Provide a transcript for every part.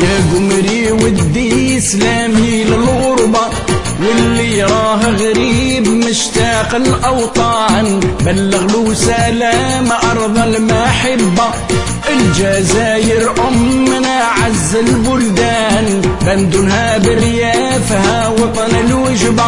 يا قمري ودي سلامي للغربة، واللي راه غريب مشتاق الأوطان بلغ له سلام أرض المحبة. الجزائر أمنا عز البلدان، بندنها بريافها وطن الوجبة،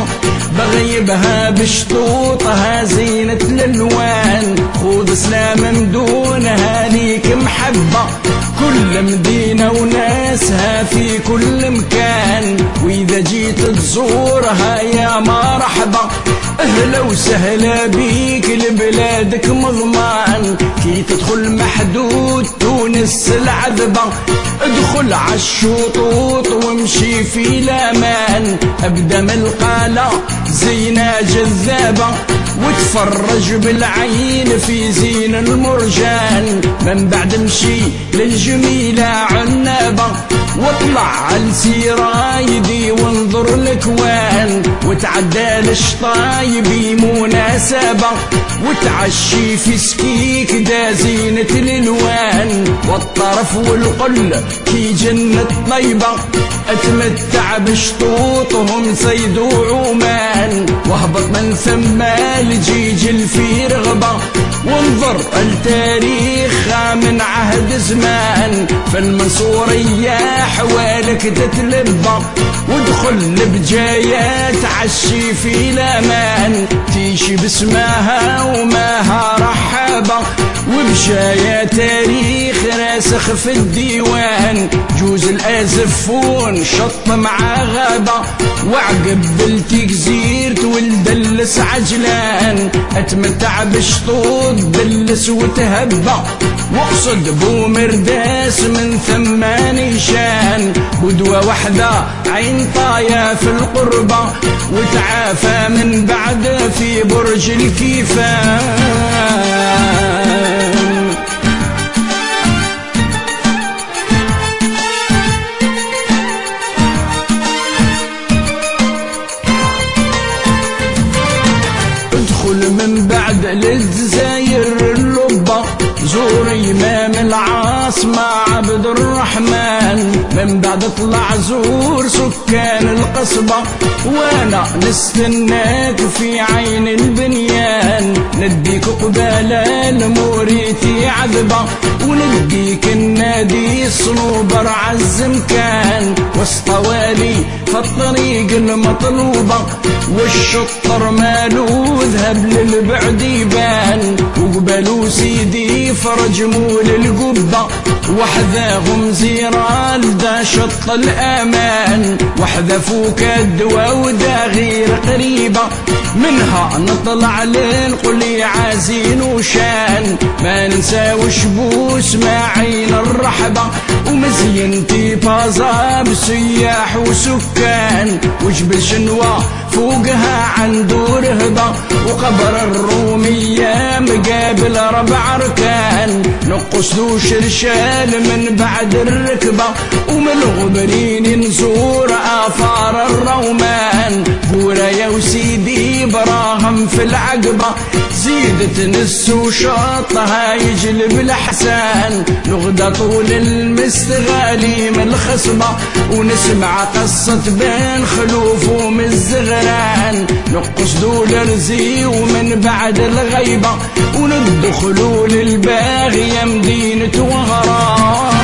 بغيبها بشطوطها زينة الألوان، خذ سلام من دونها ليك محبة. كل مدينة وناسها في كل مكان، وإذا جيت تزورها يا مرحبا. أهلا وسهلا بيك لبلادك مضمان، كي تدخل محدود تونس العذبة، ادخل عالشطوط وامشي في الأمان، ابدا من القالة زينة جذابة، وتفرج بالعين في زين المرجان، من بعد امشي للجميلة عنابة، واطلع عالسرايدي وانظر الكوان، وتعدى لشطايبي مناسبة، وتعشي في سكيك دا زينة الالوان، والطرف والقل كي جنة طيبة، اتمتع بشطوطهم صيد وعمان، واهبط من ثم الجيجل في رغبة، وانظر التاريخ من عهد زمان، في المنصورية حوالك تتلبى، وادخل لبجاية تعشي في الأمان، تيشي باسمها وماها رحابة، وبجاية تاريخ راسخ في الديوان، جوز الآزفون شط مع غابة، وعقب بلتي جزير والدلس عجلان، اتمتع بشطوط دلس وتهبى، واقصد بومرداس من ثم نيشان، بدوة وحدة عين طايا في القربة، وتعافى من بعد في برج الكيفان. من بعد للجزاير اللبة، زور إمام العاصمة عبد الرحمن، من بعد اطلع زور سكان القصبة، وانا نستناك في عين البنيان، نديك قبال الموريتي عذبة، ونديك النادي صنوبر عالزمكان، وسطوالي فالطريق المطلوبة، والشطر مالو ذهب للبعد يبان، وقبلوا سيدي فرج مول القبة، وحذاهم زيرال دا شط الأمان، وحذا فوك الدواء ودا غير قريبة، منها نطلع للقلي عازين وشان، ما ننسى وشبوس مع عين الرحبة، ومزينتي بازا بسياح وسكان، وجبل شنوة فوقها عنده رهبة، وقبر الرومية مقابل 4 أركان، نقص ذو شرشال من بعد الركبة، ومن الغبرين نزور آثار الرومان، بورا يا وسيدي براهم في العقبة، زيدت نس وشطها يجلب الحسان، نغدى طول المستغالي من الخصبة، ونسمع قصة بين خلوف ومن الزغران، نقص دول رزي ومن بعد الغيبة، وندخلوا للباغية مدينة وهران.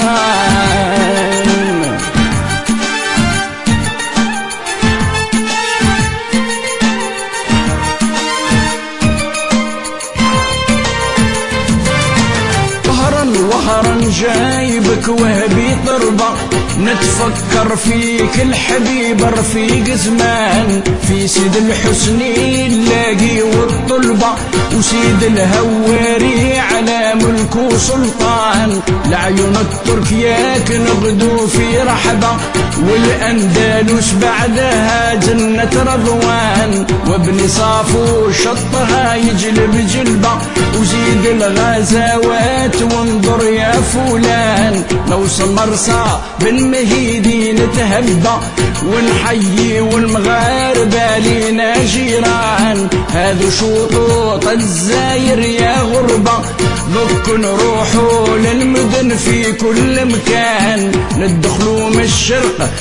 وهرا جايبك وهبي طربة، نتفكر فيك الحبيب رفيق زمان، في سيد الحسني اللاقي والطلبة، وسيد الهواري على ملك وسلطان، لعيون الترك ياك نغدو في رحبة، والأندلس بعدها جنة رضوان، وابن صافو شطها يجلب جلبة، وزيد الغزوات وانظر يا فلان، نوصل مرسى بن مهيدي نتهبى، ونحيي والمغاربة لينا جيران، هذو شطوط الجزاير يا غربة، ذك نروحوا للمدن في كل مكان، ندخلوا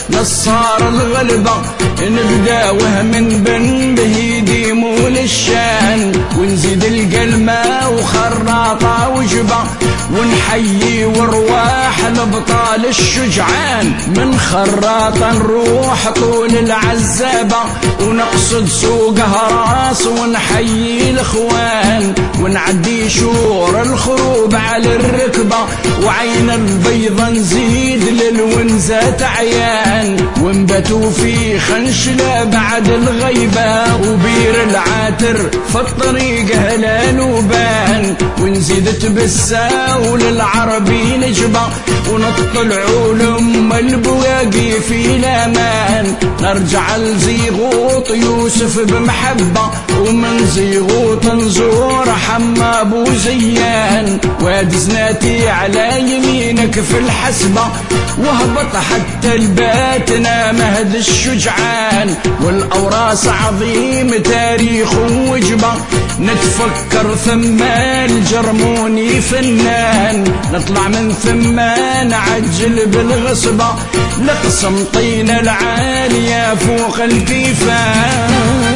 نصار الغلبة نبداوه من بن بهيدي مول الشان ونزيد القلمة وخراطة وجبة ونحيي وارواح الابطال الشجعان من خراطة نروح طول العزابة ونقصد سوق هراس ونحيي الاخوان ونعدي شور الخروب على الركبة وعين البيضة نزيد للونزات عيان ونبتوا في خنشلة بعد الغيبة وبير العاتر في الطريق هلال وبان ونزيد تبسا وللعربي نجبة ونطلعوا لأم البواقي في الأمان نرجع لزيغوط يوسف بمحبة ومن زيغوط نزور حما أبو زيان وادي زناتي على يمينك في الحسبة وهبط حتى الباتنا مهد الشجعان والأوراس عظيم تاريخ وجبة نتفكر ثم الجرموني فنان نطلع من ثم نعجل بالغصبة لقسم طين العالية فوق الكيفان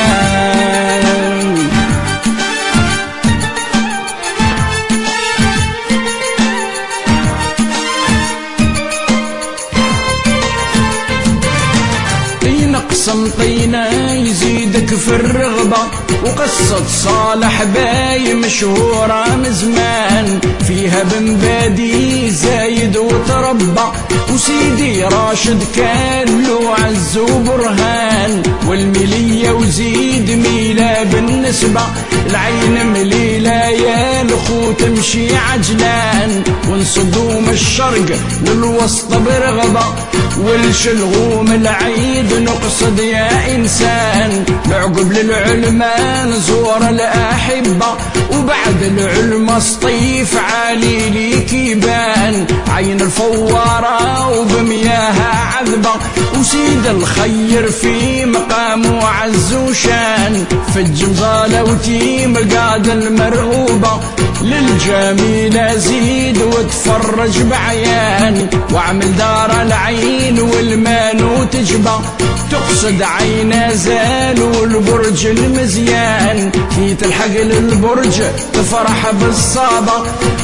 طينا يزيدك في الرغبة وقصة صالح باي مشهورة من زمان فيها بن بادي زايد وتربى وسيدي راشد كان له عز وبرهان والملية وزيد ميلة بالنسبة العين مليلة يا الخو تمشي عجلان ونصدوم الشرق للوسط برغبة والشلغوم العيد نقصد يا إنسان نعقب للعلماء نزور الأحبة وبعد العلماء سطيف عالي ليك يبان عين الفوارة وبمياها عذبة وسيد الخير في مقامه عز وشان في الجمزالة وتيم قاد المرغوبة للجميلة زيد وتفرج بعيان واعمل دار العين والمانو تجبى تقصد عين زال والبرج المزيان في تلحق للبرج تفرح بالصابة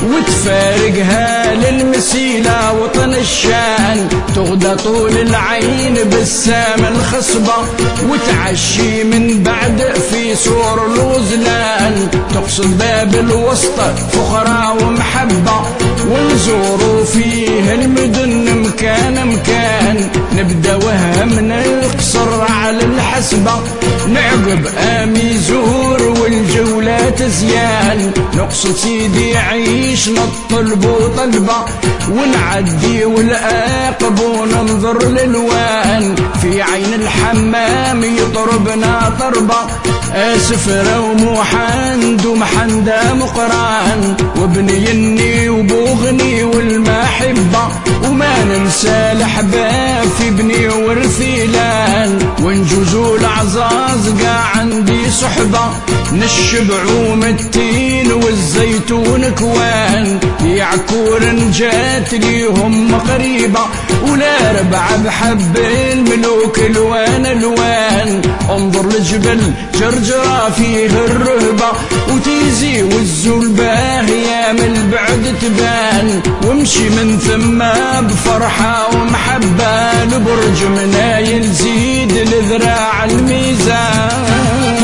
وتفارقها للمسيلة وطن الشان تغدى طول العين بالسام الخصبة وتعشي من بعد في سور الوزلان تقصد باب الوسط فخرة ومحبة ونزوروا فيه المدن مكان نبدأ وهم القصر على الحسبة نعقب آمي زور والجولات زيان نقصد سيدي عيش نطلب وطلبة ونعدي والآقب وننظر للوان في عين الحمام يطربنا طربة آسف روم وحند ومحندة مقران وابني يني وبوغني والمحبة وما ننسى الأحباب في بني ورثيلان ونجوزوا العزاز قا عندي صحبة نشبعوا التين والزيتون كوان يعكور جات ليهم قريبة ولا ربع بحب الملوك الوان الوان انظر لجبل جرجرة فيه الرهبة وتيزي والزلباه يا من البعد تبان وامشي من ثم بفرحة ومحبة لبرج منايل زيد لذراع الميزان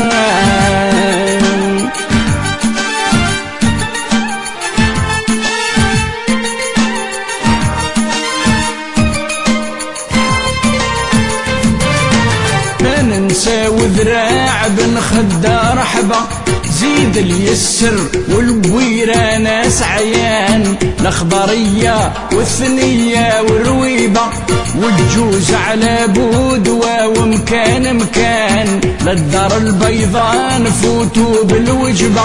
ما ننسى وذراع بن خدار رحبة زيد اليسر والبويرة ناس عيان الأخضرية والثنية والرويبة والجوز على بودوة ومكان للدار البيضاء نفوتوا بالوجبة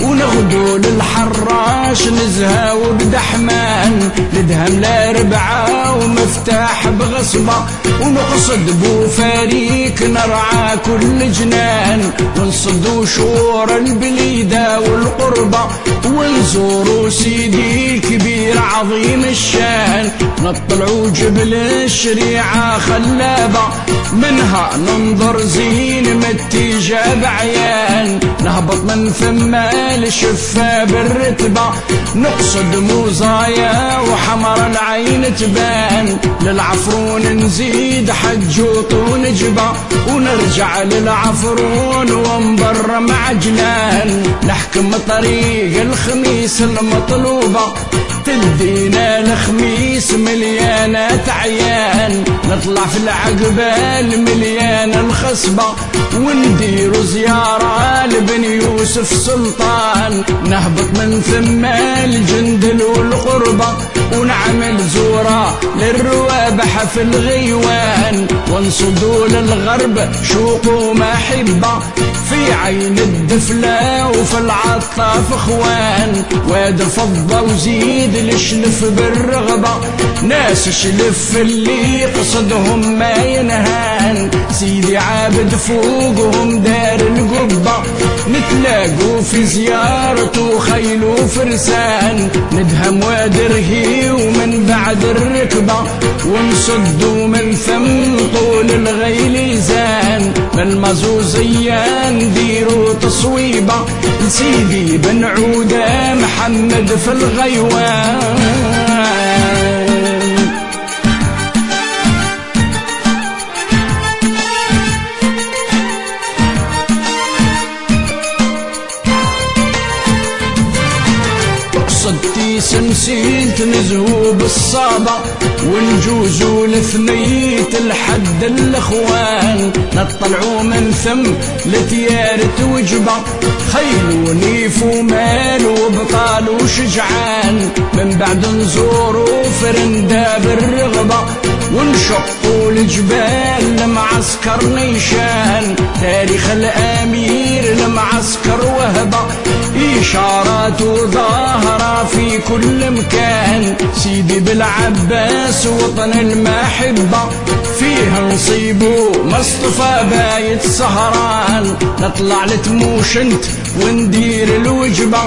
ونغدو للحراش نزهى وبدحمان ندهم لاربعة ومفتاح بغصبة ونقصد بوفاريك نرعى كل جنان ونصدو شور البليدة والقربة ونزورو سيدي الكبير عظيم الشان نطلعو جبل الشريعة خلابة منها ننظر زين متيجة بعيان نهبط من ثم الشفة بالرتبة نقصد موزايا وحمر العين تبان للعفرون نزيد حجوط ونجبة ونرجع للعفرون ونبر مع جنان نحكم طريق الخميس المطلوبة تدينا الخميس مليانة عيان نطلع في العقبة المليانة الخصبة ونديروا زيارة لبن يوسف سلطان نهبط من ثم الجندل والقربة ونعمل زورة للروابح في الغيوان ونصدوا للغرب شوق ومحبة في عين الدفلة وفي العطاف اخوان واد فضة وزيد الشلف بالرغبة ناس شلف اللي قصدهم ما ينهان سيدي عابد فوقهم دار القبة نتلاقوا في زيارته خيل وفرسان ندهم واد رهي ومن بعد الركبة ونصدوا من ثم طول الغيل زان من مزوزية نديروا تصويبة لسيدي بن عودة محمد في الغيوان صدتي سمسين تنزهوا بالصابة ونجوزوا لثنية الحد الاخوان نطلعوا من ثم لتيارة وجبة خيل ونيف ومال وبطال وشجعان من بعد نزوروا فرندا بالرغبة ونشقوا الجبال لمعسكر نيشان تاريخ الامير لمعسكر وهبة إشارات وظاهرة في كل مكان سيدي بالعباس وطن المحبة فيها نصيبو مصطفى بايت سهران نطلع لتموشنت وندير الوجبة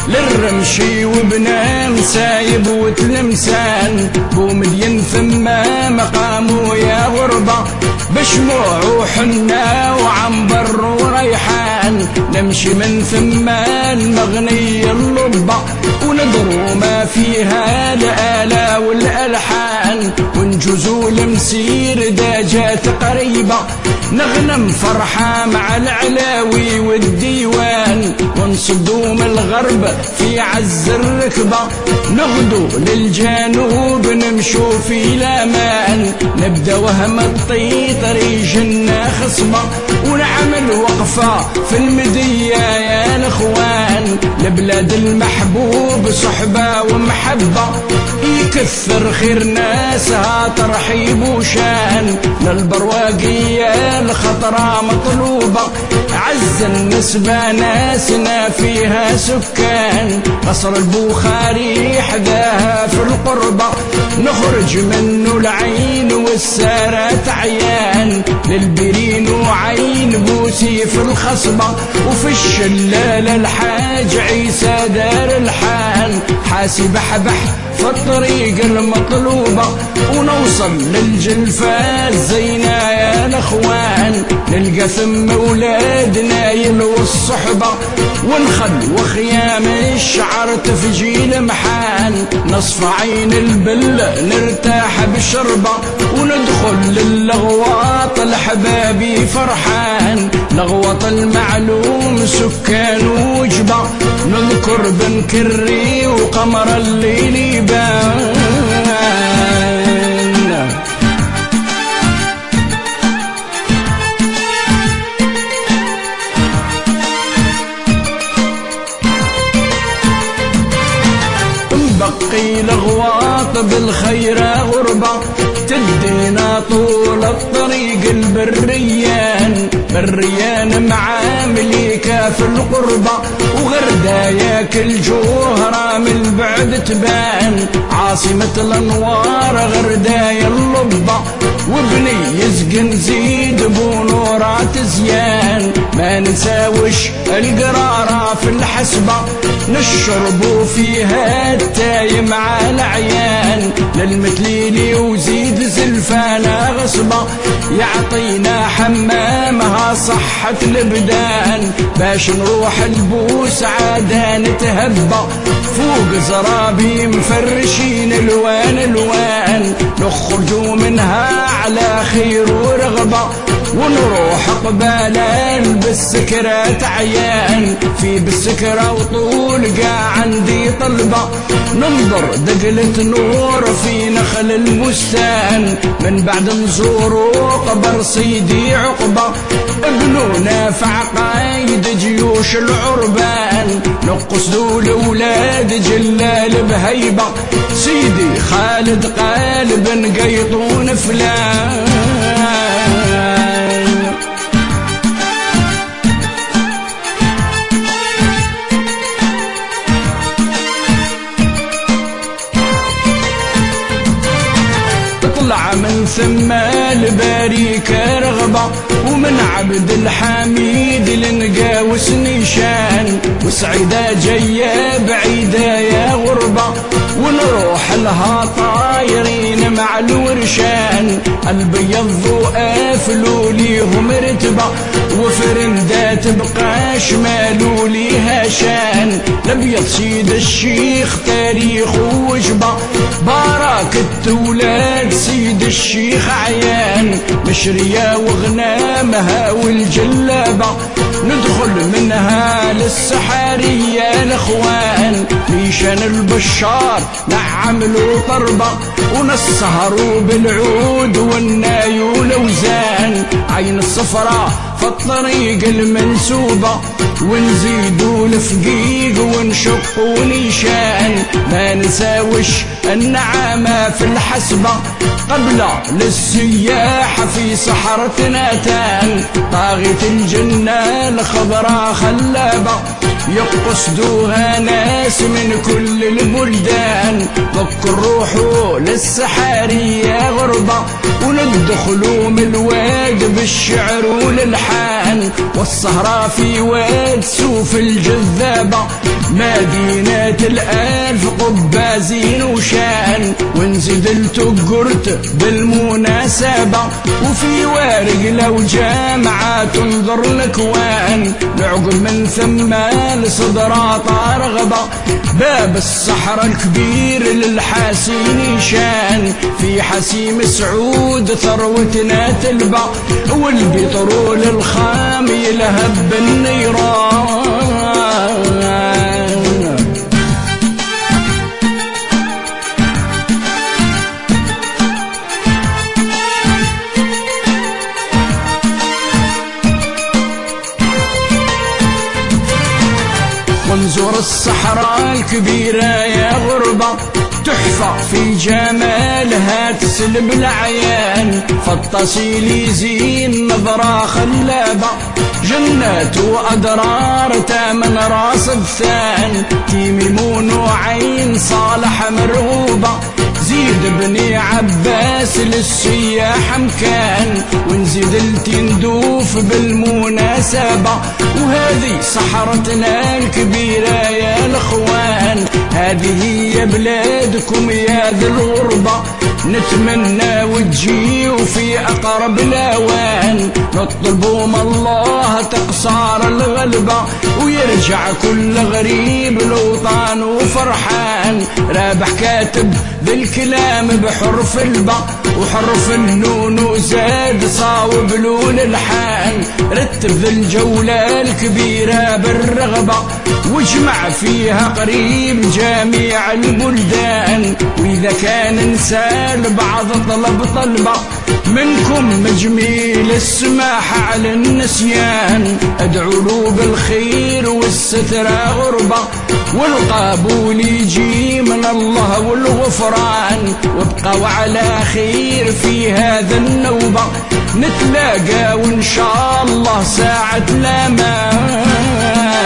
للرمشي وبنام سايب وتلمسان بومدين ثم مقامو يا غربة بشموع وحنا وعنبر وريحان نمشي من ثم المغنية اللبة وندرو ما فيها الآلة والألحان ونجوزو المسير داجات قريبة نغنم فرحة مع العلاوي والديوان ونصدو من الغرب في عز الركبة نغدو للجنوب نمشو في الأمان نبدأ وهم الطي طريق جنة خصبة ونعمل وقفة في المدية يا الأخوان لبلاد المحبوب صحبة ومحبة يكثر خير ناسها ترحيب وشان للبرواقية الخطرة مطلوبة عز النسبة ناسنا فيها سكان قصر البخاري حداها في القربة نخرج منه العين والسارات عيان للبرين وعين بوسي في الخصبة وفي الشلال الحاج عيسى دار الحان حاسب بحبح في الطريق المطلوبة ونوصل للجلفة الزينة يا الأخوان نلقى ثم أولادنا يلو الصحبة ونخل وخيام الشعر تفجيل محان نصف عين البل نرتاح بشربة وندخل للغواط الحبابي فرحان لغوط المعلوم سكان وجبة نذكر بن كري وقمر الليل يبان بقي لغواط بالخير غربة تدينا طول الطريق البريان للريان معاملي كاف القربة، وغردايا كل جوهرة من بعد تبان، عاصمة الأنوار غردايا اللبة، وابني يزقن زيد بنورات زيان، ما نساوش القرارة في الحسبة، نشربوا فيها التاي مع العيان، للمتليلي وزيد زلفانا غصبة، يعطينا حمامها صحة البدان، باش نروح البوس عادا نتهبى، فوق زرابي مفرشين الوان الوان، نخرجوا منها على خير ورغبة، ونروح قبالا بالسكرات عيان، في بالسكرة وطول قاع عندي طلبة، ننظر دقلة نور في نخل البستان، من بعد نزوروا قبر سيدي عقبة، ابنونا في عقايد جيوش العربان، نقصدوا لولاد جلال بهيبة، سيدي خالد قالب نقيطون فلان. طلع من ثم البريكة رغبة، ومن عبد الحميد لنقاوس نيشان، وسعيدة جاية بعيدة يا غربة، ونروح لها طايرين مع الورشان، البيض قافلوا ليهم رتبة، وفرندات بقى شمالوا ليها شان، الابيض سيد الشيخ تاريخ وجبة، بركة ولاد سيد الشيخ عيان، مشرية وغنامها والجلابة، ندخل منها للسحارية الاخوان، ميشان البشار نعملوا طربة، ونسهروا بالعود والنايول وزان، عين الصفرة في الطريق المنسوبة، ونزيدوا الفقيق ونشقوا نيشان، ما نساوش النعامة في الحسبة، قبل للسياحة في صحرتنا تان، طاغية الجنة الخضراء خلابة، يقصدوها ناس من كل البلدان، ذكر روحوا للسحارية غربة، وندخلوا من الواد بالشعر والالحان، والسهرة في واد سوف الجذابة، مدينة الألف قبازين وشان، ونزيد التقرت بالمناسبة، وفي وارق لو جامعة تنظر الأكوان، نعقب من ثم لصدرات رغبة، باب الصحراء الكبير للحاسين شان، في حسيم سعود ثروتنا تلبى، والبترول الخام يلهب بالنيران. ونزور الصحراء الكبيرة يا غربة، تحفة في جمالها تسلب العيان، فالتصيل يزين نظرة خلابة، جنات وأدرار تامن راس الثان، تيميمون وعين صالح مرغوبة، زيد بني عباس للسياح مكان، ونزيد التندوف بالمناسبة، وهذه صحرتنا الكبيرة يا الأخوان، هذه هي بلادكم يا ذي الغربة، نتمنى وتجيوا في أقرب الأوان، نطلبوا من الله تقصار الغلبة، ويرجع كل غريب لوطان وفرحان، رابح كاتب ذي الكلام بحرف الباء وحرف النون، وزاد صاوب له الالحان، رتب ذي الجولة الكبيرة بالرغبة، واجمع فيها قريب جميع البلدان، وإذا كان انسان البعض طلب طلبة منكم جميل السماح على النسيان، ادعو له بالخير والستر غربة، والقبول يجي من الله والغفران، وابقوا على خير في هذا النوبة، نتلاقى وان شاء الله ساعة الأمان.